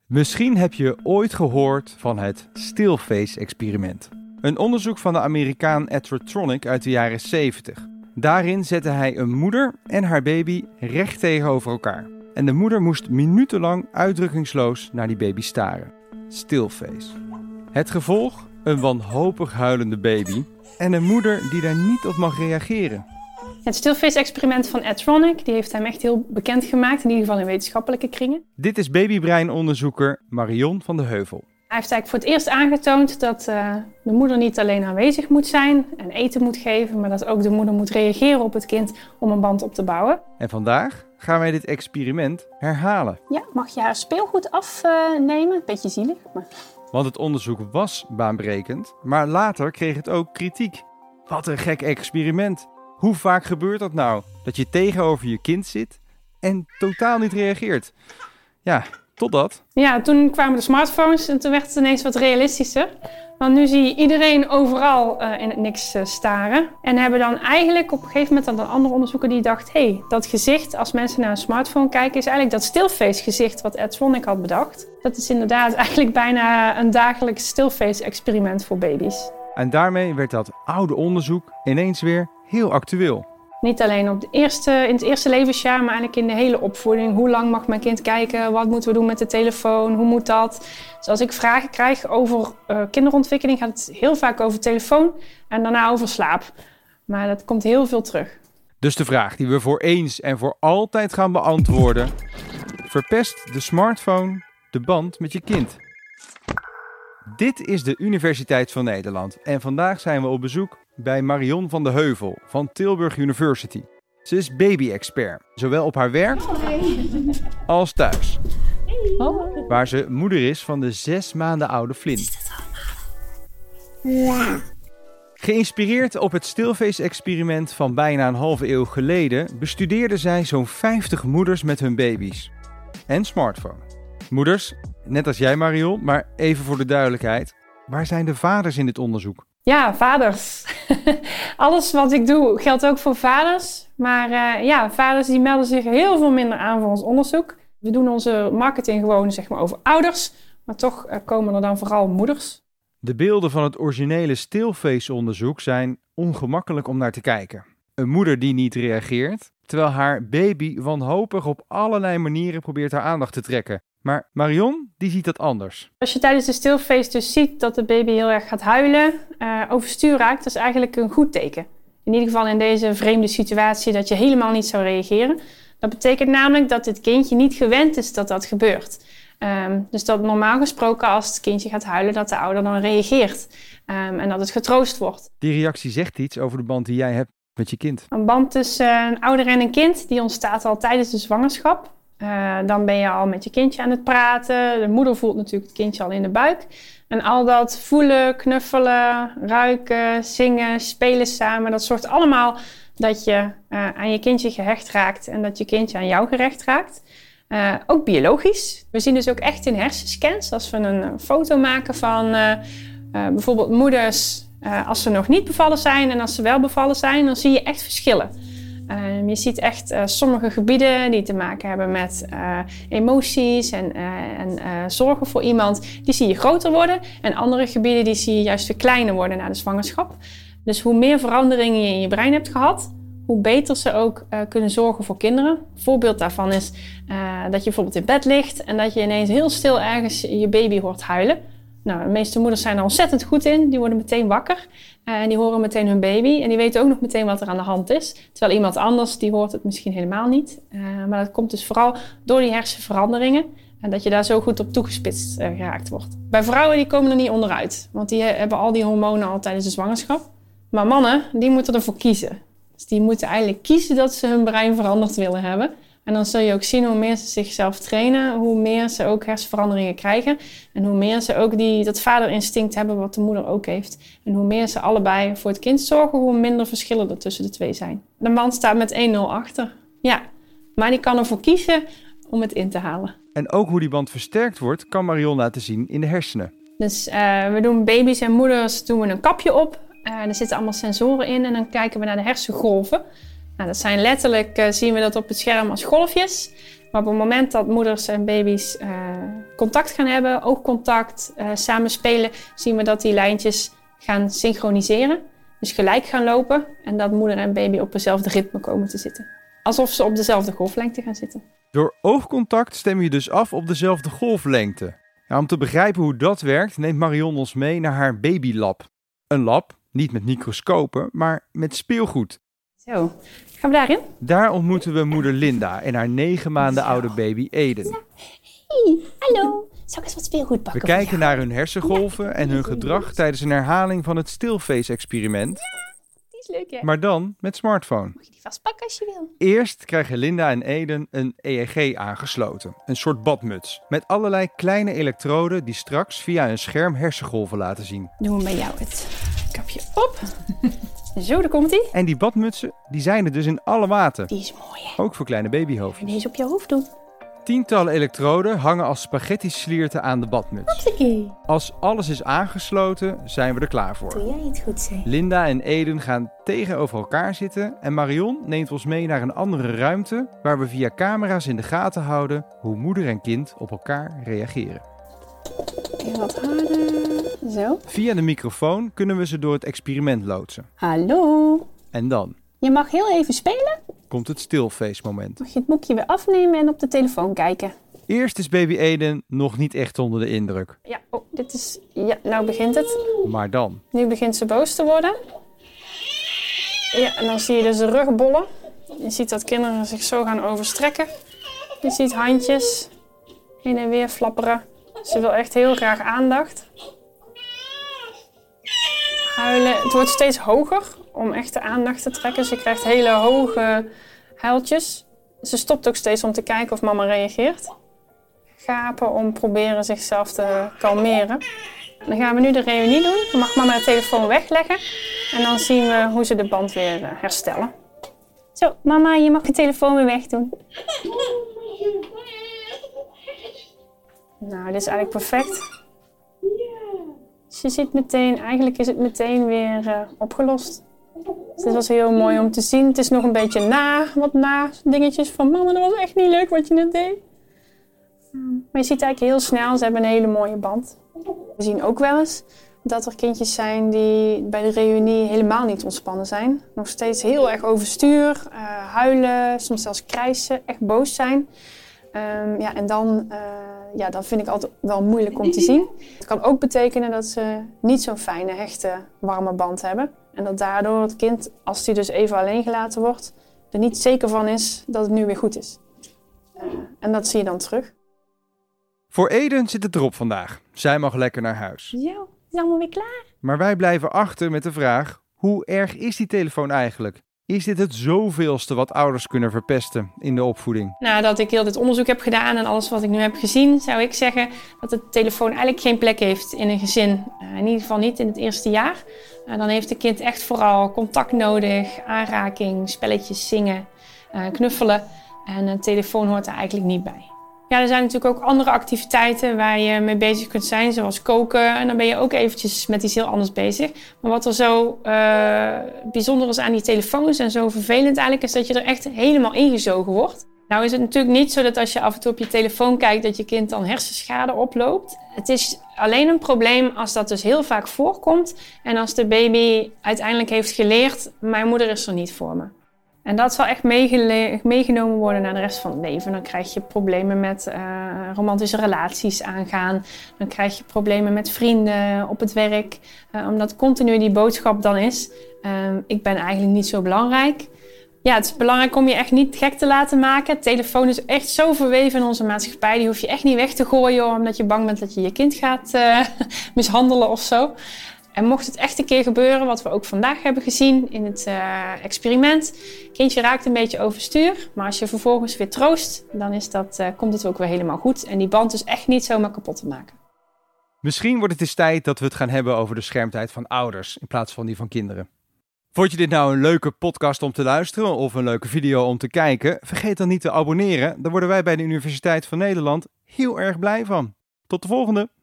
Misschien heb je ooit gehoord van het Stillface-experiment. Een onderzoek van de Amerikaan Edward Tronick uit de jaren 70. Daarin zette hij een moeder en haar baby recht tegenover elkaar. En de moeder moest minutenlang uitdrukkingsloos naar die baby staren. Stillface. Het gevolg? Een wanhopig huilende baby en een moeder die daar niet op mag reageren. Het Stillface-experiment van Ed Tronick, die heeft hem echt heel bekend gemaakt, in ieder geval in wetenschappelijke kringen. Dit is babybreinonderzoeker Marion van de Heuvel. Hij heeft eigenlijk voor het eerst aangetoond dat de moeder niet alleen aanwezig moet zijn en eten moet geven, maar dat ook de moeder moet reageren op het kind om een band op te bouwen. En vandaag gaan wij dit experiment herhalen. Ja, mag je haar speelgoed afnemen? Beetje zielig, maar... Want het onderzoek was baanbrekend, maar later kreeg het ook kritiek. Wat een gek experiment. Hoe vaak gebeurt dat nou? Dat je tegenover je kind zit en totaal niet reageert. Ja, totdat... Ja, toen kwamen de smartphones en toen werd het ineens wat realistischer. Want nu zie je iedereen overal in het niks staren. En hebben dan eigenlijk op een gegeven moment dan een andere onderzoeker die dacht... Hé, dat gezicht, als mensen naar een smartphone kijken, is eigenlijk dat stillface gezicht wat Ed Tronick had bedacht. Dat is inderdaad eigenlijk bijna een dagelijks stillface experiment voor baby's. En daarmee werd dat oude onderzoek ineens weer heel actueel. Niet alleen in het eerste levensjaar, maar eigenlijk in de hele opvoeding. Hoe lang mag mijn kind kijken? Wat moeten we doen met de telefoon? Hoe moet dat? Dus als ik vragen krijg over kinderontwikkeling, gaat het heel vaak over telefoon en daarna over slaap. Maar dat komt heel veel terug. Dus de vraag die we voor eens en voor altijd gaan beantwoorden: verpest de smartphone de band met je kind? Dit is de Universiteit van Nederland en vandaag zijn we op bezoek bij Marion van de Heuvel van Tilburg University. Ze is baby-expert, zowel op haar werk als thuis. Waar ze moeder is van de 6 maanden oude Flynn. Geïnspireerd op het Stillface-experiment van bijna een halve eeuw geleden bestudeerde zij zo'n 50 moeders met hun baby's. En smartphone. Moeders, net als jij Marion, maar even voor de duidelijkheid. Waar zijn de vaders in dit onderzoek? Ja, vaders. Alles wat ik doe geldt ook voor vaders. Maar vaders die melden zich heel veel minder aan voor ons onderzoek. We doen onze marketing gewoon over ouders. Maar toch komen er dan vooral moeders. De beelden van het originele Stillface-onderzoek zijn ongemakkelijk om naar te kijken. Een moeder die niet reageert, terwijl haar baby wanhopig op allerlei manieren probeert haar aandacht te trekken. Maar Marion, die ziet dat anders. Als je tijdens de stillface dus ziet dat de baby heel erg gaat huilen, overstuur raakt, dat is eigenlijk een goed teken. In ieder geval in deze vreemde situatie dat je helemaal niet zou reageren. Dat betekent namelijk dat dit kindje niet gewend is dat dat gebeurt. Dus dat normaal gesproken als het kindje gaat huilen, dat de ouder dan reageert. En dat het getroost wordt. Die reactie zegt iets over de band die jij hebt met je kind. Een band tussen een ouder en een kind, die ontstaat al tijdens de zwangerschap. Dan ben je al met je kindje aan het praten. De moeder voelt natuurlijk het kindje al in de buik. En al dat voelen, knuffelen, ruiken, zingen, spelen samen, dat zorgt allemaal dat je aan je kindje gehecht raakt en dat je kindje aan jou gehecht raakt. Ook biologisch. We zien dus ook echt in hersenscans, als we een foto maken van bijvoorbeeld moeders als ze nog niet bevallen zijn en als ze wel bevallen zijn, dan zie je echt verschillen. Je ziet echt sommige gebieden die te maken hebben met emoties en zorgen voor iemand, die zie je groter worden. En andere gebieden die zie je juist weer kleiner worden na de zwangerschap. Dus hoe meer veranderingen je in je brein hebt gehad, hoe beter ze ook kunnen zorgen voor kinderen. Een voorbeeld daarvan is dat je bijvoorbeeld in bed ligt en dat je ineens heel stil ergens je baby hoort huilen. Nou, de meeste moeders zijn er ontzettend goed in. Die worden meteen wakker en die horen meteen hun baby. En die weten ook nog meteen wat er aan de hand is. Terwijl iemand anders, die hoort het misschien helemaal niet. Maar dat komt dus vooral door die hersenveranderingen. En dat je daar zo goed op toegespitst geraakt wordt. Bij vrouwen die komen er niet onderuit. Want die hebben al die hormonen al tijdens de zwangerschap. Maar mannen, die moeten ervoor kiezen. Dus die moeten eigenlijk kiezen dat ze hun brein veranderd willen hebben. En dan zul je ook zien hoe meer ze zichzelf trainen, hoe meer ze ook hersenveranderingen krijgen. En hoe meer ze ook dat vaderinstinct hebben wat de moeder ook heeft. En hoe meer ze allebei voor het kind zorgen, hoe minder verschillen er tussen de twee zijn. De man staat met 1-0 achter. Ja, maar die kan ervoor kiezen om het in te halen. En ook hoe die band versterkt wordt, kan Marion laten zien in de hersenen. Dus we doen baby's en moeders doen we een kapje op. Er zitten allemaal sensoren in en dan kijken we naar de hersengolven. Nou, dat zijn letterlijk, zien we dat op het scherm als golfjes. Maar op het moment dat moeders en baby's contact gaan hebben, oogcontact, samen spelen, zien we dat die lijntjes gaan synchroniseren. Dus gelijk gaan lopen en dat moeder en baby op dezelfde ritme komen te zitten. Alsof ze op dezelfde golflengte gaan zitten. Door oogcontact stem je dus af op dezelfde golflengte. Nou, om te begrijpen hoe dat werkt, neemt Marion ons mee naar haar babylab. Een lab, niet met microscopen, maar met speelgoed. Zo, gaan we daarin? Daar ontmoeten we moeder Linda en haar 9 maanden oude baby Eden. Ja. Hey, hallo. Zal ik eens wat speelgoed pakken? We kijken naar hun hersengolven en hun gedrag tijdens een herhaling van het stillface-experiment. Die is leuk, hè? Maar dan met smartphone. Mag je die vastpakken als je wil? Eerst krijgen Linda en Eden een EEG aangesloten. Een soort badmuts. Met allerlei kleine elektroden die straks via een scherm hersengolven laten zien. Doen we bij jou het kapje op. Zo, daar komt ie. En die badmutsen, die zijn er dus in alle maten. Die is mooi, hè? Ook voor kleine babyhoofdjes. En deze op je hoofd doen. Tientallen elektroden hangen als spaghetti-slierten aan de badmuts. Hoppakee. Als alles is aangesloten, zijn we er klaar voor. Doe jij het goed, zeg. Linda en Eden gaan tegenover elkaar zitten en Marion neemt ons mee naar een andere ruimte waar we via camera's in de gaten houden hoe moeder en kind op elkaar reageren. Even wat harder. Zo. Via de microfoon kunnen we ze door het experiment loodsen. Hallo. En dan Je mag heel even spelen. komt het stillface moment. Mag je het boekje weer afnemen en op de telefoon kijken. Eerst is baby Eden nog niet echt onder de indruk. Ja, oh, dit is... Ja, nou begint het. Maar dan, Nu begint ze boos te worden. Ja, en dan zie je dus de rug bollen. Je ziet dat kinderen zich zo gaan overstrekken. Je ziet handjes heen en weer flapperen. Ze wil echt heel graag aandacht. Huilen. Het wordt steeds hoger om echt de aandacht te trekken. Ze krijgt hele hoge huiltjes. Ze stopt ook steeds om te kijken of mama reageert. Gapen om proberen zichzelf te kalmeren. Dan gaan we nu de reunie doen. Dan mag mama de telefoon wegleggen. En dan zien we hoe ze de band weer herstellen. Zo, mama, je mag de telefoon weer wegdoen. Nou, dit is eigenlijk perfect. Dus je ziet meteen, eigenlijk is het meteen weer opgelost. Dus dit was heel mooi om te zien. Het is nog een beetje wat na dingetjes van mama, dat was echt niet leuk wat je net deed. Maar je ziet eigenlijk heel snel, ze hebben een hele mooie band. We zien ook wel eens dat er kindjes zijn die bij de reunie helemaal niet ontspannen zijn. Nog steeds heel erg overstuur, huilen, soms zelfs krijsen, echt boos zijn. En dan vind ik altijd wel moeilijk om te zien. Het kan ook betekenen dat ze niet zo'n fijne, hechte, warme band hebben. En dat daardoor het kind, als hij dus even alleen gelaten wordt, er niet zeker van is dat het nu weer goed is. En dat zie je dan terug. voor Eden zit het erop vandaag. Zij mag lekker naar huis. Zo, is allemaal weer klaar? Maar wij blijven achter met de vraag, hoe erg is die telefoon eigenlijk? Is dit het zoveelste wat ouders kunnen verpesten in de opvoeding? Nadat ik heel dit onderzoek heb gedaan en alles wat ik nu heb gezien, zou ik zeggen dat de telefoon eigenlijk geen plek heeft in een gezin. In ieder geval niet in het eerste jaar. Dan heeft het kind echt vooral contact nodig, aanraking, spelletjes, zingen, knuffelen. En een telefoon hoort er eigenlijk niet bij. Ja, er zijn natuurlijk ook andere activiteiten waar je mee bezig kunt zijn, zoals koken. En dan ben je ook eventjes met iets heel anders bezig. Maar wat er zo bijzonder is aan die telefoons en zo vervelend eigenlijk, is dat je er echt helemaal ingezogen wordt. Nou is het natuurlijk niet zo dat als je af en toe op je telefoon kijkt, dat je kind dan hersenschade oploopt. Het is alleen een probleem als dat dus heel vaak voorkomt. En als de baby uiteindelijk heeft geleerd, mijn moeder is er niet voor me. En dat zal echt meegenomen worden naar de rest van het leven. Dan krijg je problemen met romantische relaties aangaan. Dan krijg je problemen met vrienden op het werk. Omdat continu die boodschap dan is, ik ben eigenlijk niet zo belangrijk. Ja, het is belangrijk om je echt niet gek te laten maken. Telefoon is echt zo verweven in onze maatschappij. Die hoef je echt niet weg te gooien omdat je bang bent dat je je kind gaat mishandelen of zo. En mocht het echt een keer gebeuren, wat we ook vandaag hebben gezien in het experiment. Kindje raakt een beetje overstuur, maar als je vervolgens weer troost, dan komt het ook weer helemaal goed. En die band is echt niet zomaar kapot te maken. Misschien wordt het eens tijd dat we het gaan hebben over de schermtijd van ouders in plaats van die van kinderen. Vond je dit nou een leuke podcast om te luisteren of een leuke video om te kijken? Vergeet dan niet te abonneren, daar worden wij bij de Universiteit van Nederland heel erg blij van. Tot de volgende!